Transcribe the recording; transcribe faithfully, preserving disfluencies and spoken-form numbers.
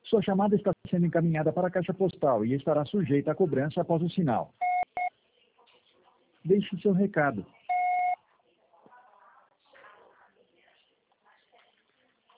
Sua chamada está sendo encaminhada para a caixa postal e estará sujeita a cobrança após o sinal. Deixe seu recado.